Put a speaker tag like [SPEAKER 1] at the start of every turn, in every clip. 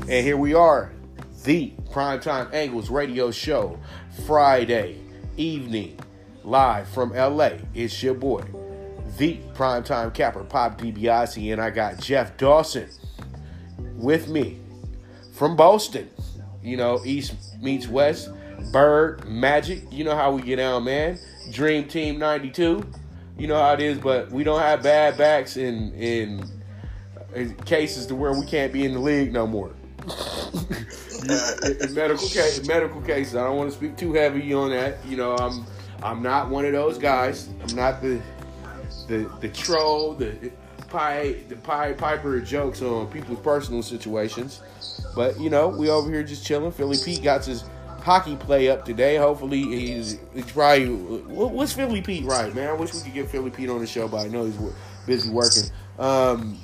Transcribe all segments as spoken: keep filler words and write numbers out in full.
[SPEAKER 1] And here we are, the Primetime Angles radio show, Friday evening, live from L A. It's your boy, the Primetime Capper, Pop DiBiase, and I got Jeff Dawson with me from Boston. You know, East meets West, Bird, Magic. You know how we get down, man. Dream Team ninety-two. You know how it is, but we don't have bad backs in, in, in cases to where we can't be in the league no more. in medical case, medical cases. I don't want to speak too heavy on that. You know, I'm I'm not one of those guys. I'm not the the the troll, the pie the pie piper jokes on people's personal situations. But you know, we over here just chilling. Philly Pete got his hockey play up today. Hopefully, he's, he's probably what's Philly Pete right, man. I wish we could get Philly Pete on the show, but I know he's busy working. Um,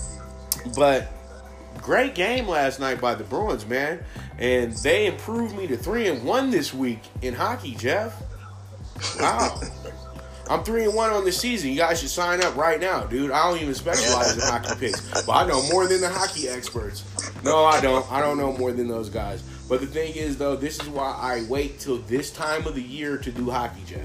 [SPEAKER 1] but. Great game last night by the Bruins, man. And they improved me to three and one this week in hockey, Jeff. Wow. I'm three and one on the season. You guys should sign up right now, dude. I don't even specialize in hockey picks. But I know more than the hockey experts. No, I don't. I don't know more than those guys. But the thing is, though, this is why I wait till this time of the year to do hockey, Jeff.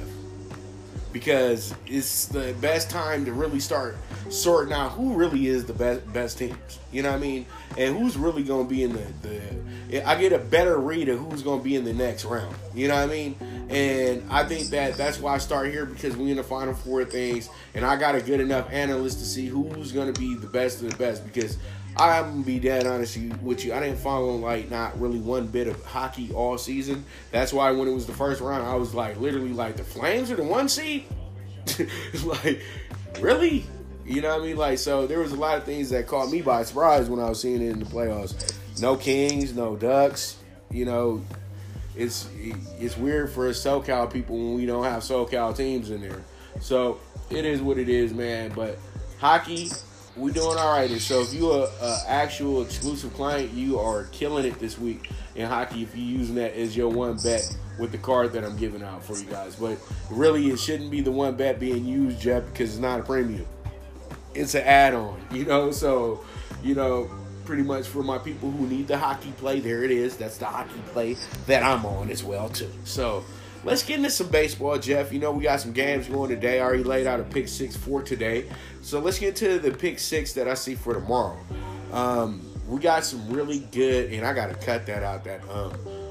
[SPEAKER 1] Because it's the best time to really start sorting out who really is the best best teams. You know what I mean? And who's really going to be in the, the... I get a better read of who's going to be in the next round. You know what I mean? And I think that that's why I start here, because we in the Final Four things, and I got a good enough analyst to see who's going to be the best of the best, because I'm going to be dead honest with you. I didn't follow, like, not really one bit of hockey all season. That's why when it was the first round, I was, like, literally like, the Flames are the one seed? Like, really? You know what I mean? Like, so there was a lot of things that caught me by surprise when I was seeing it in the playoffs. No Kings, no Ducks. You know, it's it's weird for us SoCal people when we don't have SoCal teams in there. So it is what it is, man. But hockey, we doing all right. And so if you're an actual exclusive client, you are killing it this week in hockey if you're using that as your one bet with the card that I'm giving out for you guys. But really, it shouldn't be the one bet being used, Jeff, because it's not a premium. It's an add-on, you know? So, you know, pretty much for my people who need the hockey play, there it is. That's the hockey play that I'm on as well, too. So, let's get into some baseball, Jeff. You know, we got some games going today. I already laid out a pick six for today. So, let's get to the pick six that I see for tomorrow. Um, we got some really good, and I got to cut that out, that um.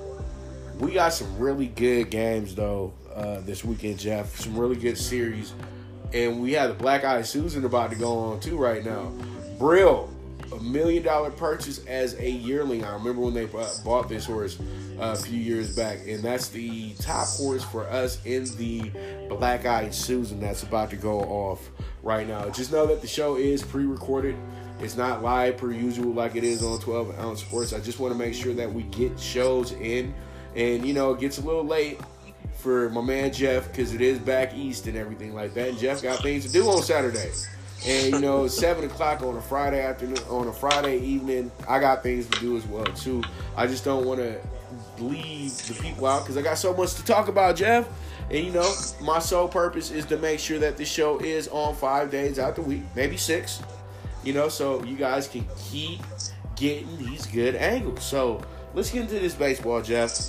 [SPEAKER 1] We got some really good games, though, uh, this weekend, Jeff. Some really good series. And we have the Black Eyed Susan about to go on, too, right now. Brill, a million dollar purchase as a yearling. I remember when they bought this horse uh, a few years back. And that's the top horse for us in the Black Eyed Susan that's about to go off right now. Just know that the show is pre-recorded. It's not live per usual like it is on twelve ounce Sports. I just want to make sure that we get shows in. And, you know, it gets a little late for my man Jeff because it is back east and everything like that. And Jeff got things to do on Saturday. And, you know, it's seven o'clock on a Friday afternoon, on a Friday evening. I got things to do as well, too. I just don't want to leave the people out because I got so much to talk about, Jeff. And, you know, my sole purpose is to make sure that the show is on five days out the week, maybe six. You know, so you guys can keep getting these good angles. So let's get into this baseball, Jeff.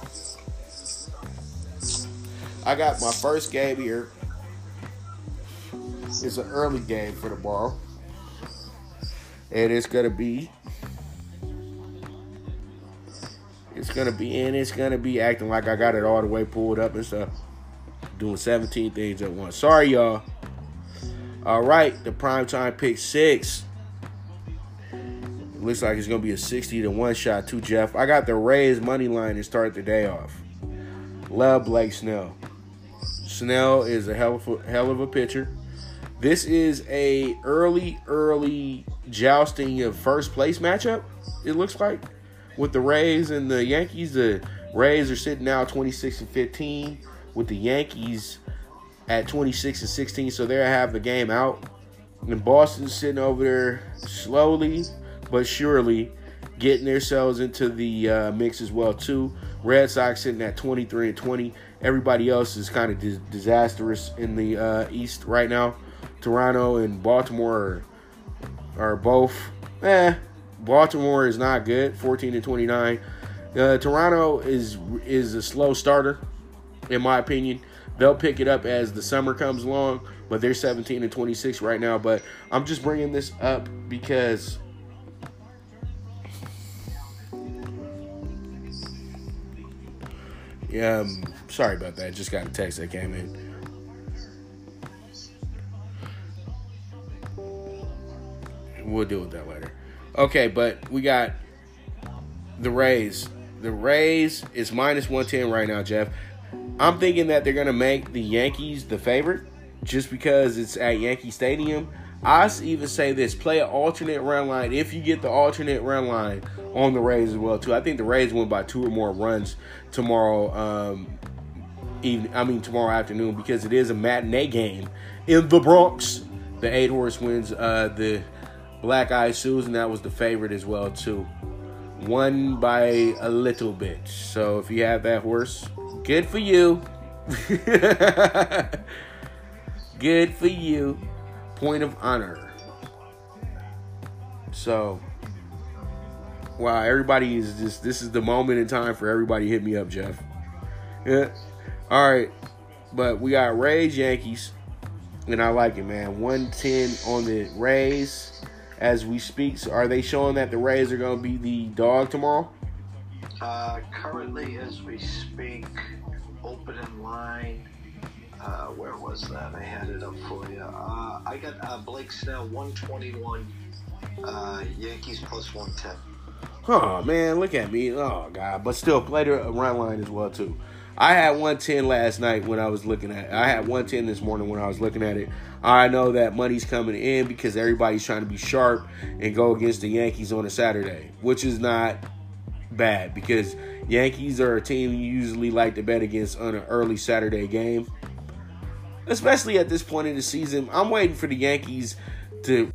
[SPEAKER 1] I got my first game here. It's an early game for tomorrow. And it's going to be... It's going to be... And it's going to be acting like I got it all the way pulled up and stuff. Doing seventeen things at once. Sorry, y'all. All right. The primetime pick six. It looks like it's going to be a sixty to one shot too, Jeff. I got the Rays money line to start the day off. Love Blake Snell. Snell is a hell of a, hell of a pitcher. This is a early, early jousting of first place matchup, it looks like, with the Rays and the Yankees. The Rays are sitting now twenty-six and fifteen, with the Yankees at twenty-six and sixteen, so they have the game out. And Boston's sitting over there slowly but surely getting themselves into the uh, mix as well, too. Red Sox sitting at twenty-three and twenty. Everybody else is kind of dis- disastrous in the uh, East right now. Toronto and Baltimore are, are both, eh, Baltimore is not good, fourteen and twenty-nine. Uh, Toronto is is a slow starter, in my opinion. They'll pick it up as the summer comes along, but they're seventeen and twenty-six right now. But I'm just bringing this up because yeah, um, sorry about that. Just got a text that came in. We'll deal with that later. Okay, but we got the Rays. The Rays is minus one ten right now, Jeff. I'm thinking that they're going to make the Yankees the favorite just because it's at Yankee Stadium. I even say this, play an alternate run line if you get the alternate run line on the Rays as well, too. I think the Rays win by two or more runs tomorrow um, evening, I mean tomorrow afternoon because it is a matinee game in the Bronx. The eight horse wins uh, the Black Eyed Susan. That was the favorite as well, too. Won by a little bit. So if you have that horse, good for you. Good for you. Point of honor. So, wow, everybody is just, this is the moment in time for everybody to hit me up, Jeff. Yeah. All right. But we got Rays, Yankees. And I like it, man. one ten on the Rays. As we speak, so are they showing that the Rays are going to be the dog tomorrow?
[SPEAKER 2] Uh, currently, as we speak, opening line. Uh, where was that? I had it up for you. Uh, I got uh, Blake Snell, one twenty-one. Uh, Yankees plus one ten.
[SPEAKER 1] Oh, man, look at me. Oh, God. But still, play the run line as well, too. I had one ten last night when I was looking at it. I had one ten this morning when I was looking at it. I know that money's coming in because everybody's trying to be sharp and go against the Yankees on a Saturday, which is not bad because Yankees are a team you usually like to bet against on an early Saturday game, especially at this point in the season. I'm waiting for the Yankees to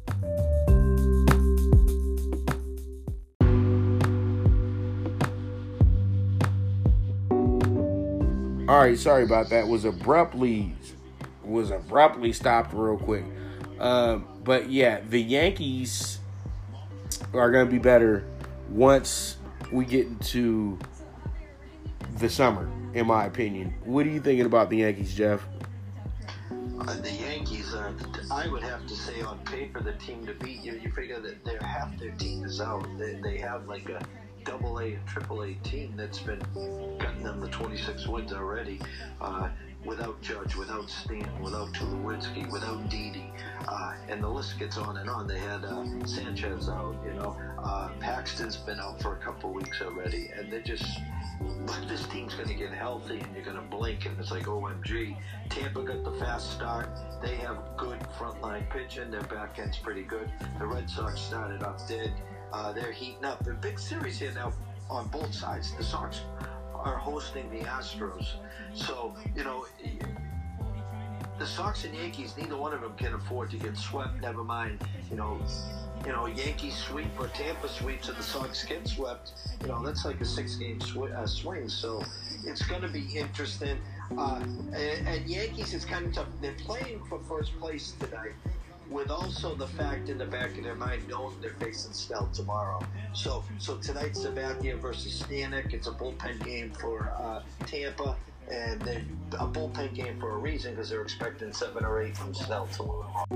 [SPEAKER 1] All right, sorry about that. Was abruptly was abruptly stopped real quick. Um, but yeah, the Yankees are going to be better once we get into the summer, in my opinion. What are you thinking about the Yankees, Jeff?
[SPEAKER 2] Uh, the Yankees are, I would have to say, on paper, the team to beat. You, you figure that they're half their team is out. They, they have like a double A and triple A team that's been gotten them the twenty-six wins already. Uh, without Judge, without Stanton, without Tulowitzki, without Didi. Uh, and the list gets on and on. They had uh, Sanchez out, you know. Uh, Paxton's been out for a couple weeks already. And they just, look, this team's going to get healthy and you're going to blink and it's like, O M G. Tampa got the fast start. They have good frontline pitching. Their back end's pretty good. The Red Sox started off dead. Uh, they're heating up. They're a big series here now on both sides. The Sox are hosting the Astros. So, you know, the Sox and Yankees, neither one of them can afford to get swept. Never mind, you know, you know, Yankees sweep or Tampa sweeps and the Sox get swept. You know, that's like a six-game sw- uh, swing. So it's going to be interesting. Uh, and, and Yankees, it's kind of tough. They're playing for first place tonight, with also the fact in the back of their mind knowing they're facing Snell tomorrow. So so tonight's Sabathia versus Stanek. It's a bullpen game for uh, Tampa, and then a bullpen game for a reason because they're expecting seven or eight from Snell tomorrow.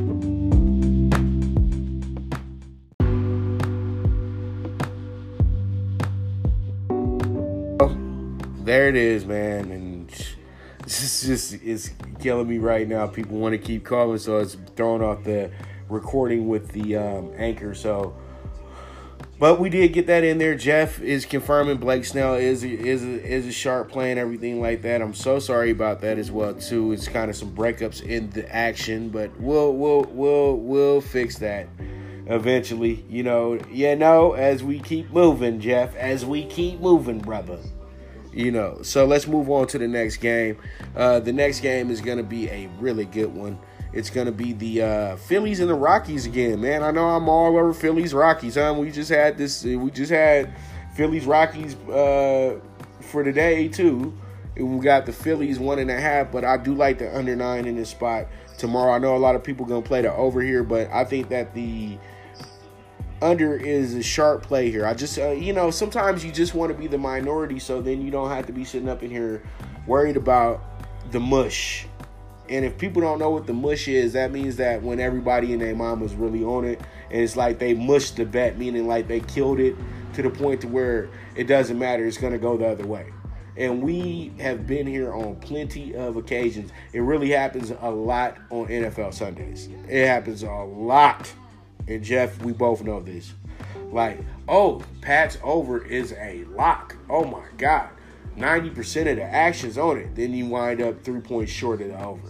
[SPEAKER 1] There it is, man, and this is just it's killing me right now. People want to keep calling, so it's throwing off the recording with the um, anchor. So, but we did get that in there. Jeff is confirming Blake Snell is is a, is a sharp play and everything like that. I'm so sorry about that as well too. It's kind of some breakups in the action, but we'll we'll we'll we'll fix that eventually. You know, yeah, no, as we keep moving, Jeff, as we keep moving, brother. You know, so let's move on to the next game. Uh, the next game is going to be a really good one. It's going to be the uh, Phillies and the Rockies again, man. I know I'm all over Phillies Rockies, huh? We just had this. We just had Phillies Rockies uh, for today too. And we got the Phillies one and a half, but I do like the under nine in this spot tomorrow. I know a lot of people going to play the over here, but I think that the under is a sharp play here. I just, uh, you know, sometimes you just want to be the minority, so then you don't have to be sitting up in here worried about the mush. And if people don't know what the mush is, that means that when everybody and their mom was really on it, and it's like they mushed the bet, meaning like they killed it to the point to where it doesn't matter, it's going to go the other way. And we have been here on plenty of occasions. It really happens a lot on N F L Sundays. It happens a lot. And Jeff, we both know this. Like, oh, Pat's over is a lock. Oh my God. ninety percent of the action's on it. Then you wind up three points short of the over.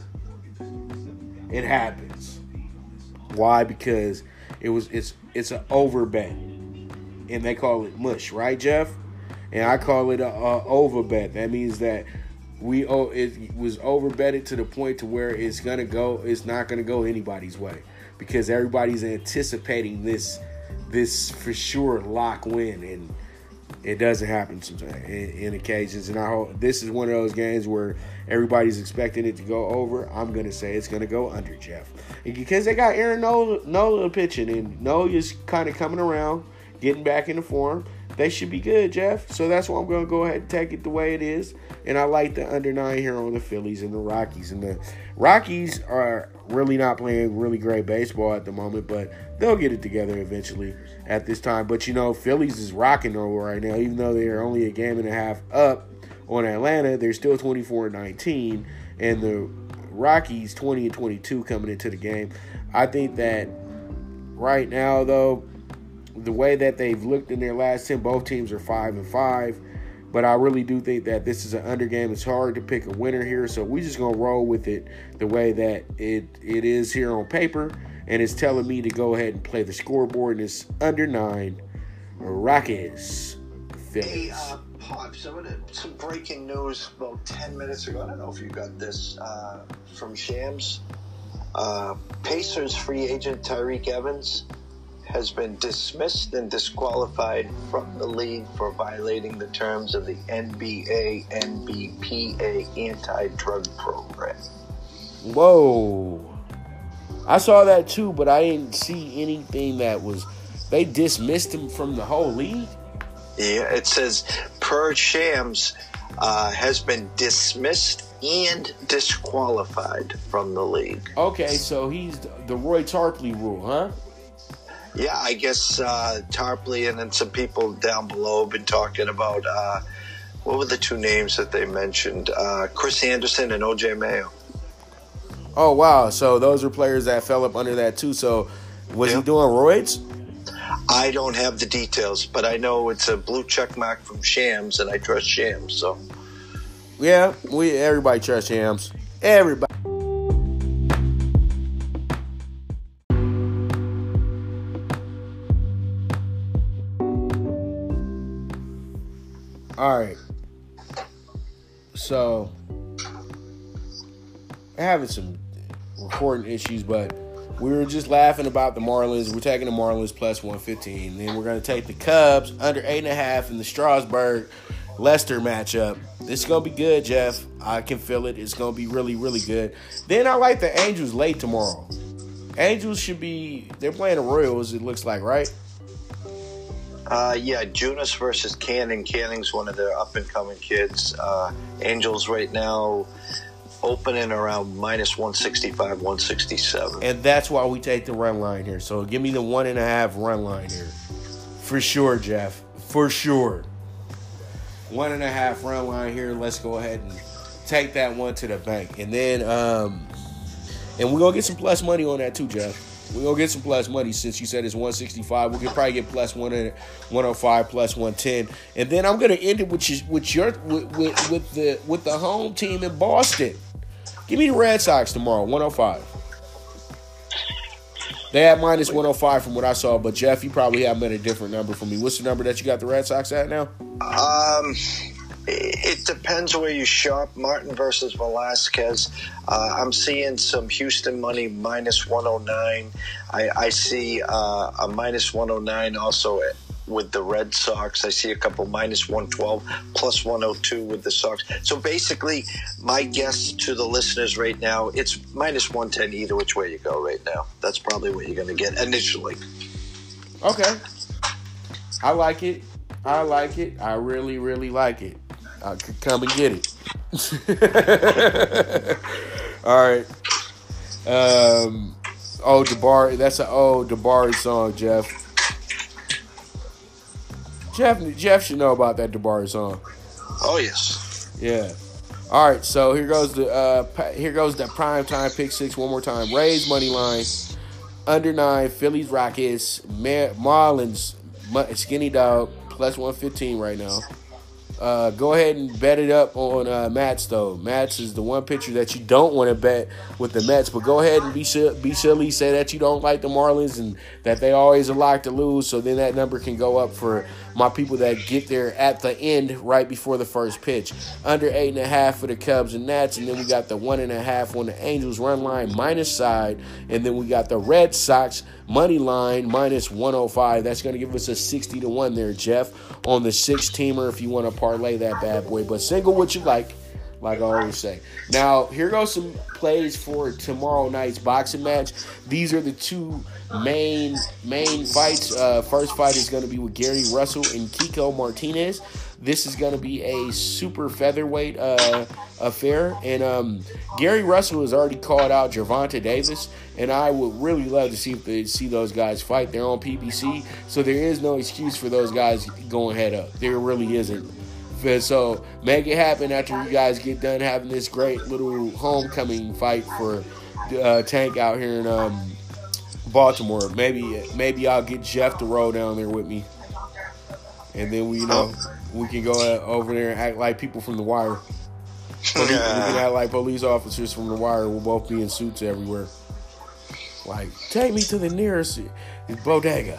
[SPEAKER 1] It happens. Why? Because it was it's it's an over bet. And they call it mush, right, Jeff? And I call it a, a over bet. That means that we oh it was over betted to the point to where it's gonna go, it's not gonna go anybody's way. Because everybody's anticipating this this for sure lock win, and it doesn't happen sometimes in, in occasions. And I hope this is one of those games where everybody's expecting it to go over. I'm gonna say it's gonna go under, Jeff, and because they got Aaron Nola, Nola pitching, and Nola's kind of coming around, getting back into form. They should be good, Jeff. So that's why I'm gonna go ahead and take it the way it is. And I like the under nine here on the Phillies and the Rockies. And the Rockies are really not playing really great baseball at the moment, but they'll get it together eventually at this time. But, you know, Phillies is rocking over right now. Even though they're only a game and a half up on Atlanta, they're still twenty-four and nineteen. And the Rockies twenty and twenty-two coming into the game. I think that right now, though, the way that they've looked in their last ten, both teams are five and five. But I really do think that this is an under game. It's hard to pick a winner here, so we're just gonna roll with it the way that it it is here on paper, and it's telling me to go ahead and play the scoreboard. And it's under nine. Rockies, Phillies.
[SPEAKER 2] Hey, uh, Pop, some, some breaking news about ten minutes ago. I don't know if you got this uh, from Shams. Uh, Pacers free agent Tyreek Evans has been dismissed and disqualified from the league for violating the terms of the N B A N B P A anti-drug program.
[SPEAKER 1] Whoa. I saw that too, but I didn't see anything that was... They dismissed him from the whole league?
[SPEAKER 2] Yeah, it says, per Shams, uh, has been dismissed and disqualified from the league.
[SPEAKER 1] Okay, so he's the Roy Tarpley rule, huh?
[SPEAKER 2] Yeah, I guess uh, Tarpley and then some people down below have been talking about, uh, what were the two names that they mentioned? Uh, Chris Anderson and O J Mayo.
[SPEAKER 1] Oh, wow. So those are players that fell up under that too. So was yep. he doing roids?
[SPEAKER 2] I don't have the details, but I know it's a blue check mark from Shams, and I trust Shams. So
[SPEAKER 1] yeah, we everybody trusts Shams. Everybody. All right, so having some recording issues, but we were just laughing about the Marlins. We're taking the Marlins plus one fifteen. Then we're going to take the Cubs under eight and a half in the Strasburg Leicester matchup. This is going to be good, Jeff. I can feel it. It's going to be really, really good. Then I like the Angels late tomorrow. Angels should be, they're playing the Royals, it looks like, right?
[SPEAKER 2] Uh, yeah, Junis versus Canning. Canning's one of their up-and-coming kids. Uh, Angels right now opening around minus one sixty-five, one sixty-seven.
[SPEAKER 1] And that's why we take the run line here. So give me the one and a half run line here. For sure, Jeff. For sure. One and a half run line here. Let's go ahead and take that one to the bank. And then, um, and we're going to get some plus money on that too, Jeff. We're going to get some plus money since you said it's one sixty-five. We could probably get plus one oh five, plus one ten. And then I'm going to end it with your, with, your with, with, with, the, with the home team in Boston. Give me the Red Sox tomorrow, one oh five. They had minus one oh five from what I saw, but Jeff, you probably have them at a different number for me. What's the number that you got the Red Sox at now?
[SPEAKER 2] Um, it depends where you shop. Martin versus Velasquez. Uh, I'm seeing some Houston money minus one oh nine. I, I see uh, a minus one oh nine also at, with the Red Sox. I see a couple minus one twelve, plus one oh two with the Sox. So basically, my guess to the listeners right now, it's minus one ten either which way you go right now. That's probably what you're going to get initially.
[SPEAKER 1] Okay. I like it. I like it. I really, really like it. I could come and get it. All right. Um, oh, Jabari. That's an old Jabari song, Jeff. Jeff, Jeff should know about that Jabari song.
[SPEAKER 2] Oh yes.
[SPEAKER 1] Yeah. All right. So here goes the uh, here goes the prime time pick six one more time. Rays money line under nine. Phillies Rockets. Mar- Marlins Skinny Dog plus one fifteen right now. Uh, go ahead and bet it up on uh, Mats, though. Mats is the one pitcher that you don't want to bet with the Mets. But go ahead and be, be silly, say that you don't like the Marlins and that they always are like to lose. So then that number can go up for my people that get there at the end right before the first pitch. Under eight and a half for the Cubs and Nats. And then we got the one and a half on the Angels run line minus side. And then we got the Red Sox money line minus one oh five. That's going to give us a sixty to one there, Jeff, on the six-teamer if you want to parlay that bad boy. But single what you like, like I always say. Now, here goes some plays for tomorrow night's boxing match. These are the two main main fights. Uh, first fight is going to be with Gary Russell and Kiko Martinez. This is going to be a super featherweight uh, affair. And um, Gary Russell has already called out Gervonta Davis. And I would really love to see if they see those guys fight. They're on P B C. So there is no excuse for those guys going head up. There really isn't. So make it happen after you guys get done having this great little homecoming fight for uh, Tank out here in um, Baltimore. Maybe maybe I'll get Jeff to roll down there with me. And then we, you know, we can go over there and act like people from The Wire. We can act like police officers from The Wire. We'll both be in suits everywhere. Like, take me to the nearest bodega.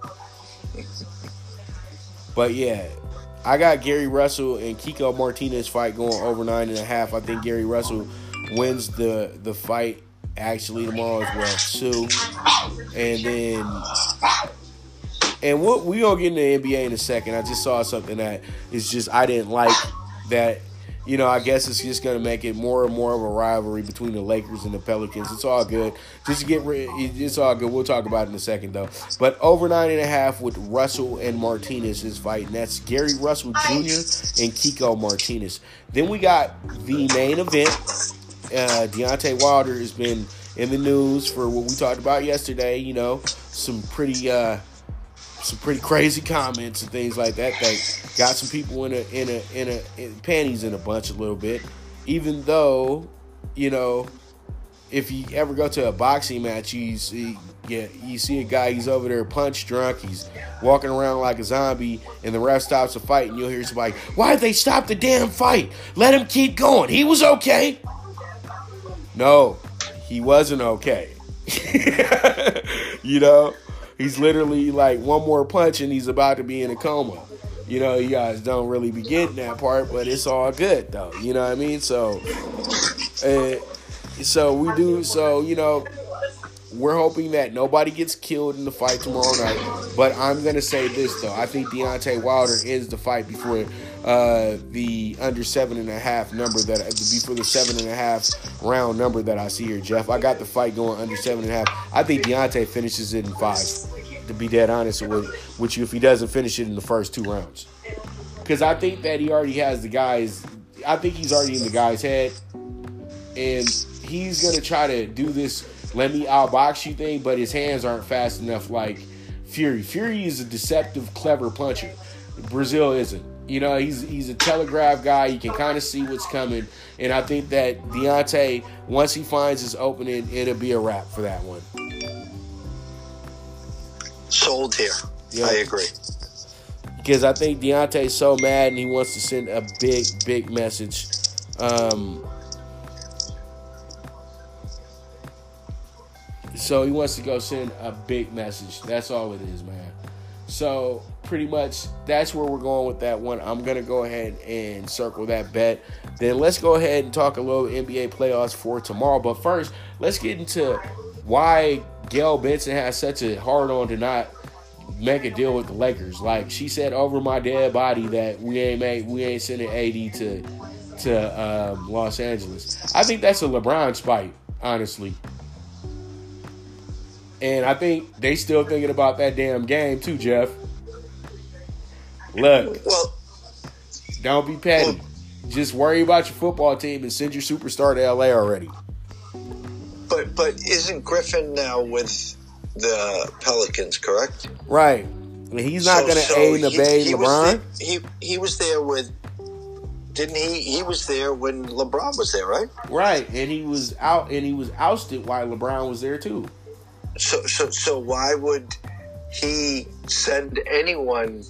[SPEAKER 1] But yeah, I got Gary Russell and Kiko Martinez fight going over nine and a half. I think Gary Russell wins the the fight actually tomorrow as well too. And then, and what we gonna get in the N B A in a second. I just saw something that is just I didn't like that. You know, I guess it's just going to make it more and more of a rivalry between the Lakers and the Pelicans. It's all good. Just to get rid, it's all good. We'll talk about it in a second, though. But over nine and a half with Russell and Martinez is fighting. That's Gary Russell Junior and Kiko Martinez. Then we got the main event. Uh, Deontay Wilder has been in the news for what we talked about yesterday. You know, some pretty... Uh, some pretty crazy comments and things like that that got some people in a in a in a in panties in a bunch a little bit. Even though, you know, if you ever go to a boxing match, you see yeah, you see a guy, he's over there punch drunk, he's walking around like a zombie, and the ref stops the fight, and you'll hear somebody, "Why'd they stop the damn fight? Let him keep going. He was okay." No, he wasn't okay. You know? He's literally like one more punch and he's about to be in a coma. You know, you guys don't really be getting that part, but it's all good though. You know what I mean? So, uh, so we do. So you know, we're hoping that nobody gets killed in the fight tomorrow night. But I'm gonna say this though: I think Deontay Wilder is the fight before uh, the under seven and a half number that before the seven and a half round number that I see here, Jeff. I got the fight going under seven and a half. I think Deontay finishes it in five. To be dead honest with, with you, if he doesn't finish it in the first two rounds, because I think that he already has the guys. I think he's already in the guy's head, and he's gonna try to do this "let me outbox you" thing, but his hands aren't fast enough like Fury. Fury is a deceptive, clever puncher. Brazil isn't. You know, he's he's a telegraph guy. You can kind of see what's coming, and I think that Deontay, once he finds his opening, it'll be a wrap for that one.
[SPEAKER 2] Sold here. Yeah. I agree.
[SPEAKER 1] Because I think Deontay's so mad and he wants to send a big, big message. Um, so he wants to go send a big message. That's all it is, man. So pretty much that's where we're going with that one. I'm going to go ahead and circle that bet. Then let's go ahead and talk a little N B A playoffs for tomorrow. But first, let's get into why Gail Benson has such a hard on to not make a deal with the Lakers. Like she said over my dead body that we ain't made, we ain't sending A D to to um, Los Angeles. I think that's a LeBron spite, honestly. And I think they still thinking about that damn game too, Jeff. Look,
[SPEAKER 3] well,
[SPEAKER 1] don't be petty.
[SPEAKER 3] Well,
[SPEAKER 1] Just worry about your football team and send your superstar to L A already.
[SPEAKER 3] But but isn't Griffin now with the Pelicans, correct?
[SPEAKER 1] Right. And he's not
[SPEAKER 3] So-
[SPEAKER 1] going to
[SPEAKER 3] so
[SPEAKER 1] aid and
[SPEAKER 3] he-
[SPEAKER 1] abet
[SPEAKER 3] he was
[SPEAKER 1] LeBron.
[SPEAKER 3] there- He he was there with. Didn't he? He was there when LeBron was there, right?
[SPEAKER 1] Right. And he was out and he was ousted while LeBron was there too.
[SPEAKER 3] So so so why would he send anyone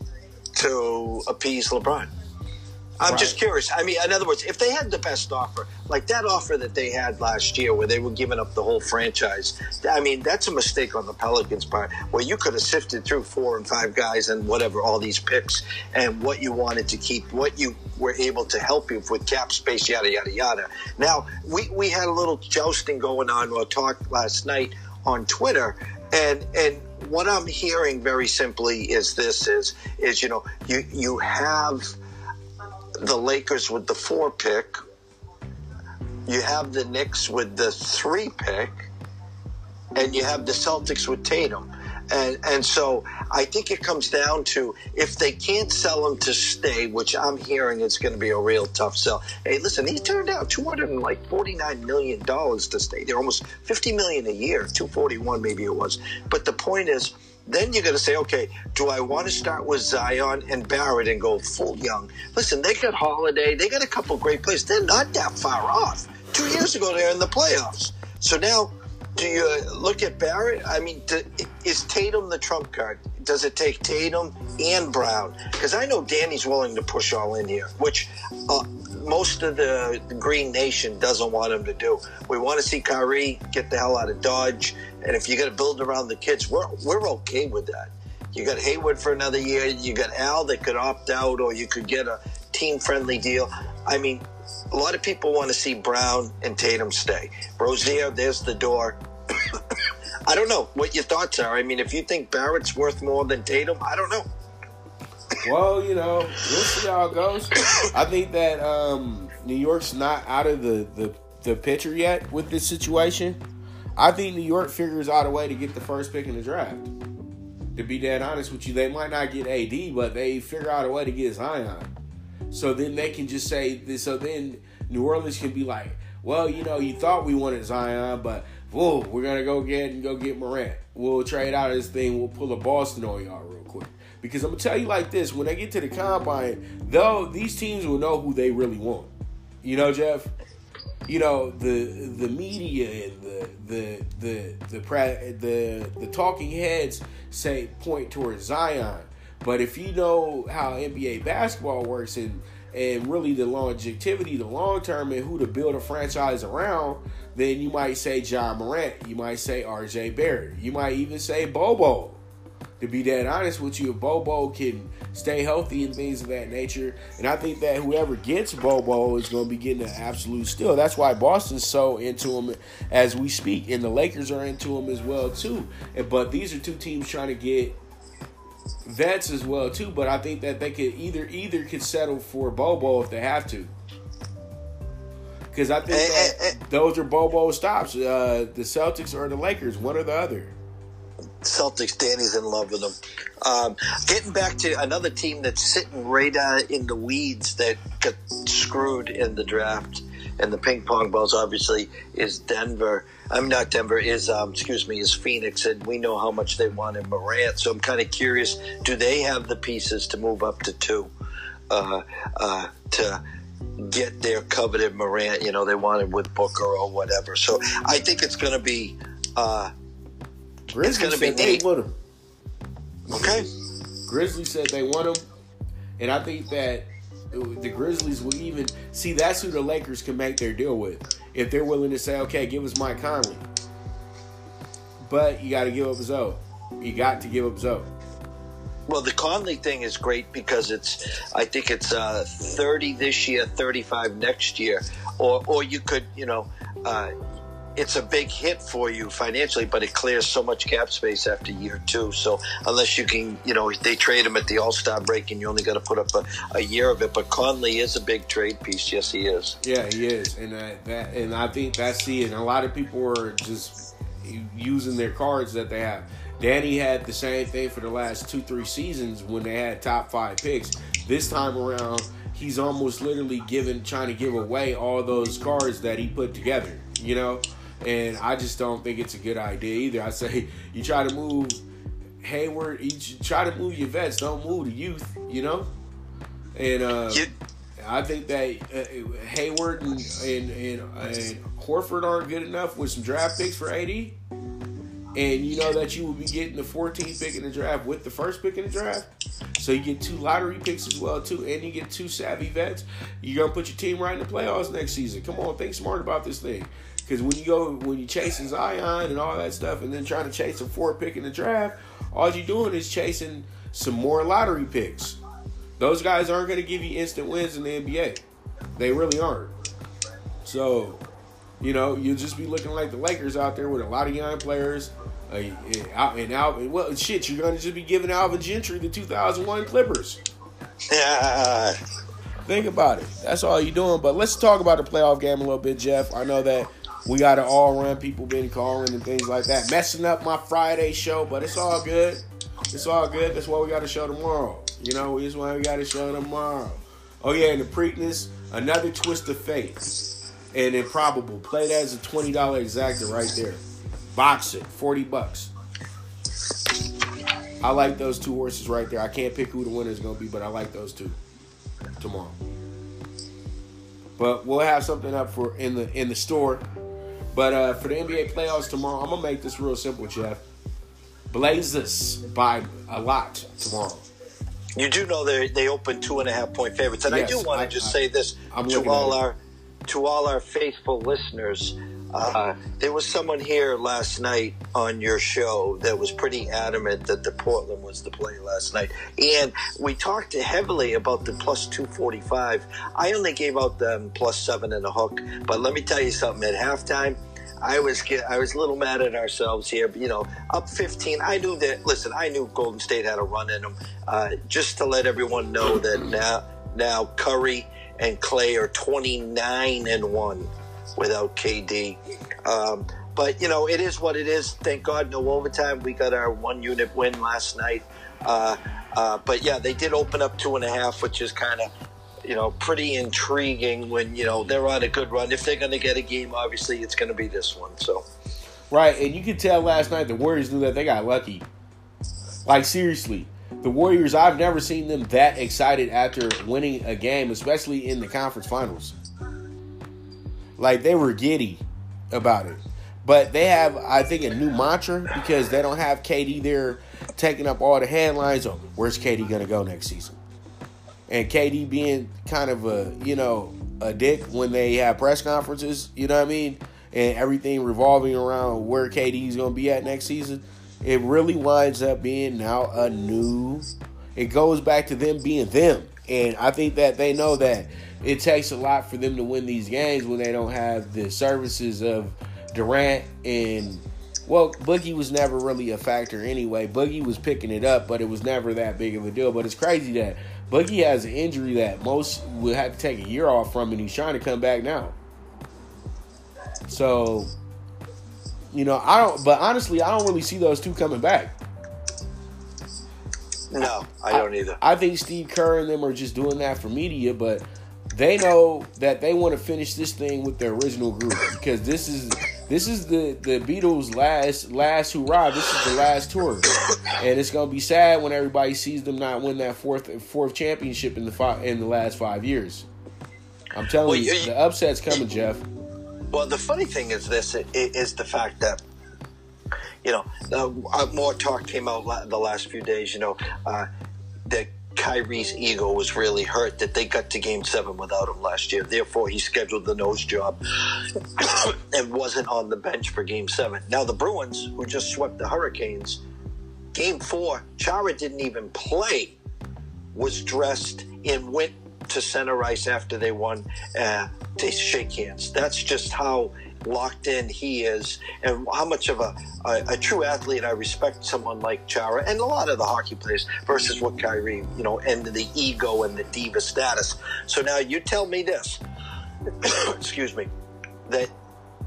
[SPEAKER 3] to appease LeBron? I'm
[SPEAKER 1] Right.
[SPEAKER 3] just curious. I mean, in other words, if they had the best offer, like that offer that they had last year where they were giving up the whole franchise, I mean, that's a mistake on the Pelicans' part, where you could have sifted through four and five guys and whatever, all these picks, and what you wanted to keep, what you were able to help you with cap space, yada, yada, yada. Now, we, we had a little jousting going on or talk last night on Twitter, and and what I'm hearing very simply is this, is, is you know, you you have the Lakers with the four pick. You have the Knicks with the three pick, and you have the Celtics with Tatum. And and so I think it comes down to, if they can't sell him to stay, which I'm hearing it's going to be a real tough sell. Hey, listen, he turned out two hundred forty-nine million dollars to stay. They're almost fifty million dollars a year, two forty-one maybe it was. But the point is, then you're going to say, okay, do I want to start with Zion and Barrett and go full young? Listen, they got Holiday. They got a couple great players. They're not that far off. Two years ago, they were in the playoffs. So now, do you look at Barrett? I mean, do, is Tatum the trump card? Does it take Tatum and Brown? Because I know Danny's willing to push all in here, which uh, most of the, the Green Nation doesn't want him to do. We want to see Kyrie get the hell out of Dodge. And if you got to build around the kids, we're we're okay with that. You got Hayward for another year. You got Al that could opt out, or you could get a team-friendly deal. I mean, a lot of people want to see Brown and Tatum stay. Rozier, there's the door. I don't know what your thoughts are. I mean, if you think Barrett's worth more than Tatum, I don't know.
[SPEAKER 1] Well, you know, we'll see how it goes. I think that um, New York's not out of the, the, the picture yet with this situation. I think New York figures out a way to get the first pick in the draft. To be dead honest with you, they might not get A D, but they figure out a way to get Zion. So then they can just say this. So then New Orleans can be like, well, you know, you thought we wanted Zion, but whoa, we're gonna go get and go get Morant. We'll trade out of this thing. We'll pull a Boston on y'all real quick. Because I'm gonna tell you like this: when they get to the combine, though, these teams will know who they really want. You know, Jeff. You know, the the media and the the the the the, the talking heads say point towards Zion, but if you know how N B A basketball works and and really the longevity, the long term, and who to build a franchise around, then you might say John Morant, you might say R J Barrett, you might even say Bobo. To be dead honest with you, if Bobo can stay healthy and things of that nature, and I think that whoever gets Bobo is going to be getting an absolute steal. That's why Boston's so into him as we speak, and the Lakers are into him as well too. But these are two teams trying to get vets as well too. But I think that they could either either could settle for Bobo if they have to, because I think that those are Bobo stops. Uh, the Celtics or the Lakers, one or the other.
[SPEAKER 3] Celtics, Danny's in love with them. Um, getting back to another team that's sitting right uh, in the weeds that got screwed in the draft and the ping pong balls, obviously, is Denver. I'm not Denver, is, um, excuse me, is Phoenix. And we know how much they wanted Morant. So I'm kind of curious, do they have the pieces to move up to two uh, uh, to get their coveted Morant? You know, they wanted with Booker or whatever. So I think it's going to be... Uh,
[SPEAKER 1] Grizzlies
[SPEAKER 3] it's going to be
[SPEAKER 1] said they
[SPEAKER 3] neat.
[SPEAKER 1] want him.
[SPEAKER 3] Okay.
[SPEAKER 1] Grizzlies said they want him, and I think that the Grizzlies will even see. That's who the Lakers can make their deal with if they're willing to say, "Okay, give us Mike Conley," but you got to give up Zoe. You got to give up Zoe.
[SPEAKER 3] Well, the Conley thing is great because it's, I think it's uh, thirty this year, thirty-five next year, or or you could, you know. Uh, It's a big hit for you financially, but it clears so much cap space after year two. So unless you can, you know, they trade him at the All-Star break and you only got to put up a, a year of it. But Conley is a big trade piece. Yes, he is.
[SPEAKER 1] Yeah, he is, and uh, that, and I think that's the. And a lot of people are just using their cards that they have. Danny had the same thing for the last two, three seasons when they had top five picks. This time around, he's almost literally giving, trying to give away all those cards that he put together, you know? And I just don't think it's a good idea either. I say you try to move Hayward, you try to move your vets, don't move the youth, you know? And uh, I think that uh, Hayward and, and, and, and Horford aren't good enough with some draft picks for A D. And you know that you will be getting the fourteenth pick in the draft with the first pick in the draft. So you get two lottery picks as well, too. And you get two savvy vets. You're going to put your team right in the playoffs next season. Come on, think smart about this thing. Because when you go, when you're chasing Zion and all that stuff and then trying to chase a four pick in the draft, all you're doing is chasing some more lottery picks. Those guys aren't going to give you instant wins in the N B A. They really aren't. So, you know, you'll just be looking like the Lakers out there with a lot of young players. Uh, and, and Alvin, well, shit, you're going to just be giving Alvin Gentry the two thousand one Clippers.
[SPEAKER 3] Yeah.
[SPEAKER 1] Think about it. That's all you're doing. But let's talk about the playoff game a little bit, Jeff. I know that we got an all-run. People been calling and things like that. Messing up my Friday show, but it's all good. It's all good. That's why we got a show tomorrow. You know, that's why we got a show tomorrow. Oh, yeah, and the Preakness, another twist of fate. And Improbable. Play that as a twenty dollars exacta right there. Box it. forty bucks. I like those two horses right there. I can't pick who the winner is going to be, but I like those two tomorrow. But we'll have something up for in the in the store. But uh, for the N B A playoffs tomorrow, I'm going to make this real simple, Jeff. Blazers by a lot tomorrow.
[SPEAKER 3] You do know they they open two and a half point favorites, and yes, I do want to just I, say this I'm to all our to all our faithful listeners. Uh, there was someone here last night on your show that was pretty adamant that the Portland was the play last night. And we talked heavily about the plus two forty-five. I only gave out them plus seven and a hook. But let me tell you something. At halftime, I was I was a little mad at ourselves here. But, you know, up fifteen. I knew that, listen, I knew Golden State had a run in them. Uh, just to let everyone know that now, now Curry and Clay are twenty-nine and one. Without K D. Um, but, you know, it is what it is. Thank God, no overtime. We got our one-unit win last night. Uh, uh, but, yeah, they did open up two and a half, which is kind of, you know, pretty intriguing when, you know, they're on a good run. If they're going to get a game, obviously, it's going to be this one. So,
[SPEAKER 1] right, and you could tell last night the Warriors knew that they got lucky. Like, seriously. The Warriors, I've never seen them that excited after winning a game, especially in the conference finals. Like, they were giddy about it. But they have, I think, a new mantra because they don't have K D there taking up all the headlines on where's K D going to go next season. And K D being kind of a, you know, a dick when they have press conferences, you know what I mean? And everything revolving around where K D is going to be at next season. It really winds up being now a new, it goes back to them being them. And I think that they know that it takes a lot for them to win these games when they don't have the services of Durant and, well, Boogie was never really a factor anyway. Boogie was picking it up, but it was never that big of a deal. But it's crazy that Boogie has an injury that most would have to take a year off from, and he's trying to come back now. So, you know, I don't, but honestly, I don't really see those two coming back.
[SPEAKER 3] No, I don't either.
[SPEAKER 1] I think Steve Kerr and them are just doing that for media, but they know that they want to finish this thing with their original group because this is this is the, the Beatles' last last hurrah. This is the last tour, and it's gonna be sad when everybody sees them not win that fourth fourth championship in the five, in the last five years. I'm telling well, you, you, the upset's coming, Jeff.
[SPEAKER 3] Well, the funny thing is this is the fact that, you know, uh, more talk came out la- the last few days, you know, uh, that Kyrie's ego was really hurt that they got to game seven without him last year. Therefore, he scheduled the nose job and wasn't on the bench for game seven. Now, the Bruins, who just swept the Hurricanes, game four, Chara didn't even play, was dressed and went to center ice after they won uh, to shake hands. That's just how locked in he is, and how much of a, a, a true athlete I respect someone like Chara and a lot of the hockey players versus what Kyrie, you know, and the ego and the diva status. So now you tell me this, excuse me, that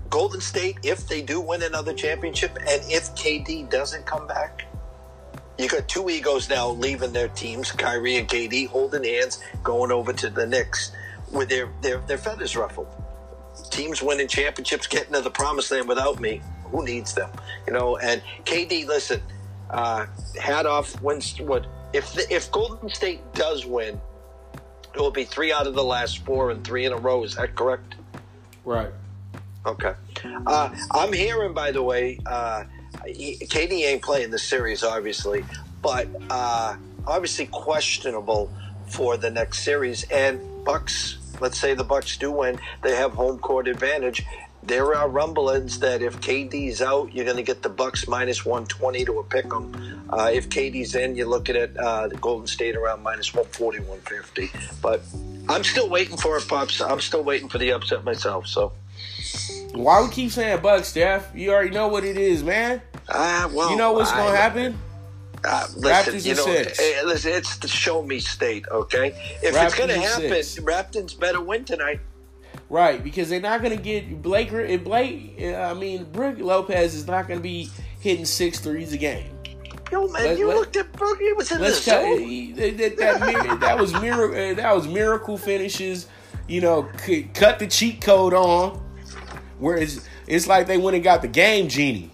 [SPEAKER 3] Golden State, if they do win another championship, and if K D doesn't come back, you got two egos now leaving their teams, Kyrie and K D, holding hands, going over to the Knicks with their, their, their feathers ruffled. Teams winning championships, getting to the promised land without me. Who needs them? You know, and K D, listen, uh, hat off, wins what if the, if Golden State does win, it will be three out of the last four and three in a row. Is that correct?
[SPEAKER 1] Right.
[SPEAKER 3] Okay. Uh, I'm hearing, by the way, uh, he, K D ain't playing the series, obviously, but uh, obviously questionable for the next series. And Bucks, let's say the Bucks do win, they have home court advantage. There are rumblings that if K D's out, you're going to get the Bucks minus one twenty to a pick 'em. Uh, if K D's in, you're looking at uh, the Golden State around minus one forty, one fifty. But I'm still waiting for it, Pops. I'm still waiting for the upset myself. So
[SPEAKER 1] why we keep saying Bucks, Steph? You already know what it is, man.
[SPEAKER 3] Uh, well,
[SPEAKER 1] you know what's going to
[SPEAKER 3] I,
[SPEAKER 1] happen?
[SPEAKER 3] Uh, listen,
[SPEAKER 1] Raptors
[SPEAKER 3] you know,
[SPEAKER 1] six.
[SPEAKER 3] Hey, listen, it's the show me state, okay? If
[SPEAKER 1] Raptors
[SPEAKER 3] it's going to happen,
[SPEAKER 1] six.
[SPEAKER 3] Raptors better win tonight.
[SPEAKER 1] Right, because they're not going to get Blake. Blake, I mean, Brook Lopez is not going to be hitting six threes a game.
[SPEAKER 3] Yo, man,
[SPEAKER 1] Let,
[SPEAKER 3] you
[SPEAKER 1] let,
[SPEAKER 3] looked at Brook. He was in
[SPEAKER 1] let's
[SPEAKER 3] the
[SPEAKER 1] cut,
[SPEAKER 3] zone.
[SPEAKER 1] that, that, that, mir- that was miracle. That was miracle finishes. You know, c- cut the cheat code on. Whereas it's like they went and got the game genie.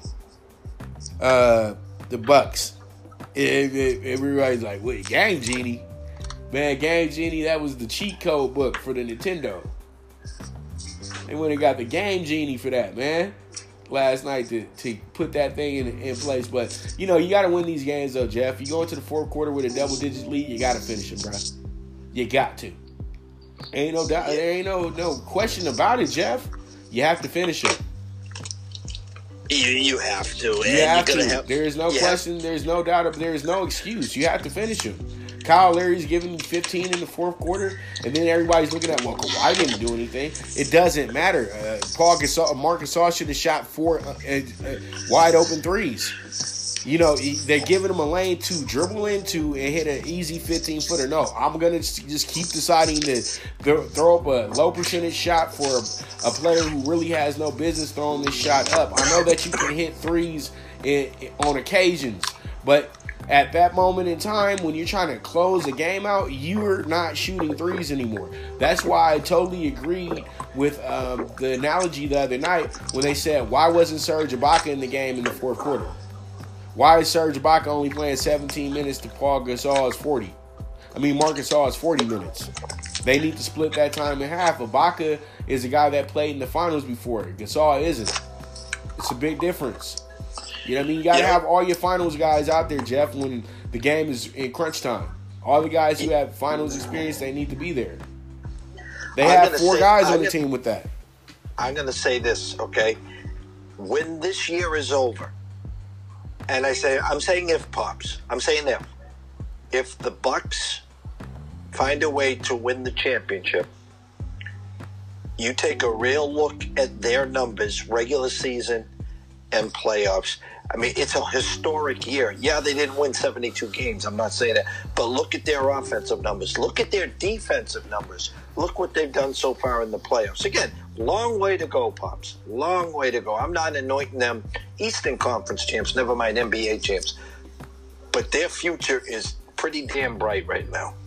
[SPEAKER 1] Uh, the Bucks. It, it, everybody's like, "Wait, game genie, man, game genie." That was the cheat code book for the Nintendo. They went and got the game genie for that, man. Last night to, to put that thing in, in place. But, you know, you got to win these games, though, Jeff. You go into the fourth quarter with a double-digit lead, you got to finish it, bro. You got to. Ain't no doubt. There ain't no no question about it, Jeff. You have to finish it.
[SPEAKER 3] You, you have to.
[SPEAKER 1] You
[SPEAKER 3] and
[SPEAKER 1] have
[SPEAKER 3] you're
[SPEAKER 1] to.
[SPEAKER 3] have,
[SPEAKER 1] there is no question.
[SPEAKER 3] Have,
[SPEAKER 1] there's no doubt. There is no excuse. You have to finish him. Kyle Lowry's giving fifteen in the fourth quarter, and then everybody's looking at, well, Kawhi didn't do anything. It doesn't matter. Uh, Paul Gasol, Marcus Gasol should have shot four uh, uh, wide open threes. You know, they're giving him a lane to dribble into and hit an easy fifteen footer. No, I'm gonna just keep deciding to throw up a low percentage shot for a, a player who really has no business throwing this shot up. I know that you can hit threes in, in, on occasions, but at that moment in time, when you're trying to close the game out, you're not shooting threes anymore. That's why I totally agreed with um, the analogy the other night when they said, why wasn't Serge Ibaka in the game in the fourth quarter? Why is Serge Ibaka only playing seventeen minutes to Paul Gasol's forty? I mean, Marcus Gasol's forty minutes. They need to split that time in half. Ibaka is a guy that played in the finals before. Gasol isn't. It's a big difference. You know what I mean? You got to yeah. have all your finals guys out there, Jeff, when the game is in crunch time. All the guys who have finals experience, they need to be there. They I'm have four say, guys I'm on the gonna, team with that.
[SPEAKER 3] I'm going to say this, okay? When this year is over, and I say, I'm saying if, Pops. I'm saying if. If the Bucks find a way to win the championship, you take a real look at their numbers, regular season and playoffs. I mean, it's a historic year. Yeah, they didn't win seventy-two games. I'm not saying that. But look at their offensive numbers. Look at their defensive numbers. Look what they've done so far in the playoffs. Again, long way to go, Pops. Long way to go. I'm not anointing them Eastern Conference champs, never mind N B A champs. But their future is pretty damn bright right now.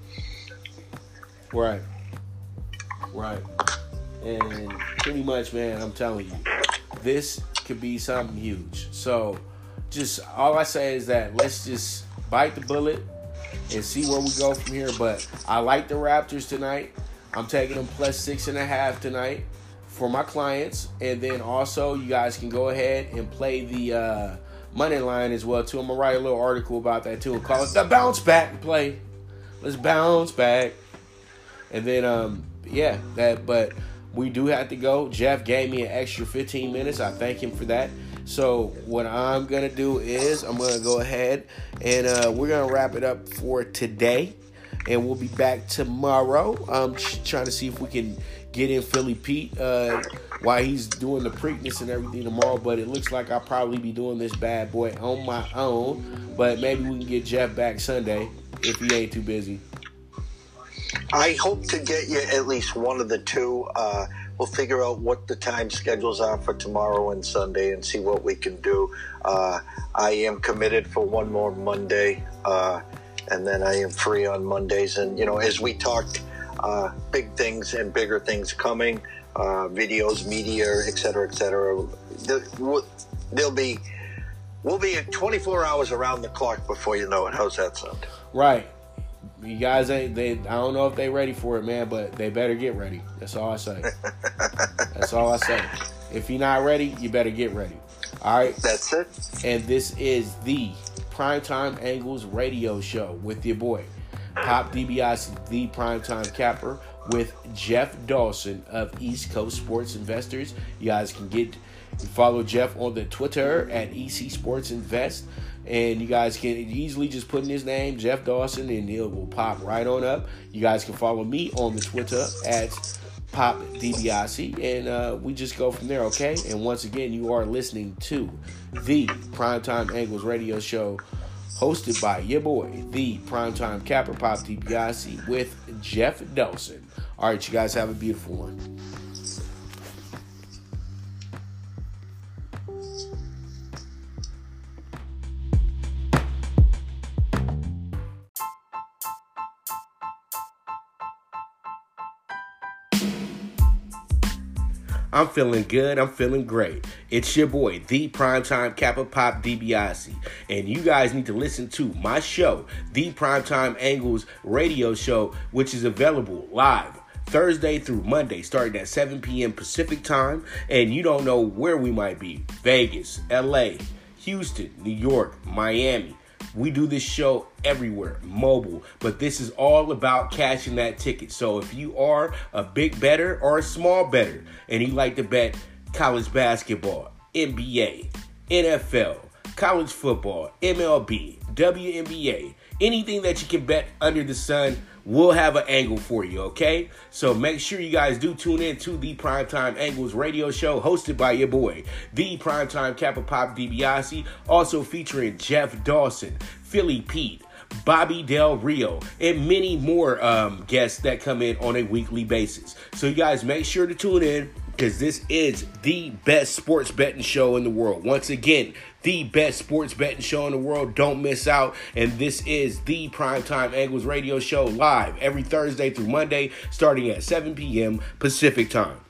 [SPEAKER 1] Right. Right. And pretty much, man, I'm telling you, this could be something huge. So just all I say is that let's just bite the bullet and see where we go from here. But I like the Raptors tonight. I'm taking them plus six and a half tonight for my clients. And then also you guys can go ahead and play the uh, money line as well too. I'm gonna write a little article about that too and call it the bounce back play. Let's bounce back. And then um yeah, that but we do have to go. Jeff gave me an extra fifteen minutes. I thank him for that. So what I'm going to do is I'm going to go ahead and uh, we're going to wrap it up for today. And we'll be back tomorrow. I'm trying to see if we can get in Philly Pete uh, while he's doing the Preakness and everything tomorrow. But it looks like I'll probably be doing this bad boy on my own. But maybe we can get Jeff back Sunday if he ain't too busy.
[SPEAKER 3] I hope to get you at least one of the two. Uh, we'll figure out what the time schedules are for tomorrow and Sunday and see what we can do. Uh, I am committed for one more Monday, uh, and then I am free on Mondays. And, you know, as we talked, uh, big things and bigger things coming, uh, videos, media, et cetera, et cetera. There, there'll be, we'll be at twenty-four hours around the clock before you know it. How's that sound?
[SPEAKER 1] Right. You guys ain't, they, I don't know if they ready for it, man, but they better get ready. That's all I say. That's all I say. If you're not ready, you better get ready. All right?
[SPEAKER 3] That's it.
[SPEAKER 1] And this is the Primetime Angles radio show with your boy, Pop DiBiase, the Primetime Capper, with Jeff Dawson of East Coast Sports Investors. You guys can get follow Jeff on the Twitter at E C Sports Invest. And you guys can easily just put in his name, Jeff Dawson, and it will pop right on up. You guys can follow me on the Twitter at Pop DiBiase, and uh, we just go from there, okay? And once again, you are listening to the Primetime Angles radio show, hosted by your boy, the Primetime Capper, Pop DiBiase, with Jeff Dawson. All right, you guys have a beautiful one. I'm feeling good. I'm feeling great. It's your boy, the Primetime Capper, Pop DiBiase. And you guys need to listen to my show, the Primetime Angles radio show, which is available live Thursday through Monday, starting at seven p.m. Pacific time. And you don't know where we might be. Vegas, L A, Houston, New York, Miami. We do this show everywhere, mobile, but this is all about cashing that ticket. So if you are a big bettor or a small bettor and you like to bet college basketball, N B A, N F L, college football, M L B, W N B A, anything that you can bet under the sun, we'll have an angle for you, okay? So make sure you guys do tune in to the Primetime Angles radio show, hosted by your boy, the Primetime Capper, Pop DiBiase, also featuring Jeff Dawson, Philly Pete, Bobby Del Rio, and many more um, guests that come in on a weekly basis. So you guys make sure to tune in, because this is the best sports betting show in the world. Once again, the best sports betting show in the world. Don't miss out. And this is the Primetime Angles radio show, live every Thursday through Monday, starting at seven p.m. Pacific time.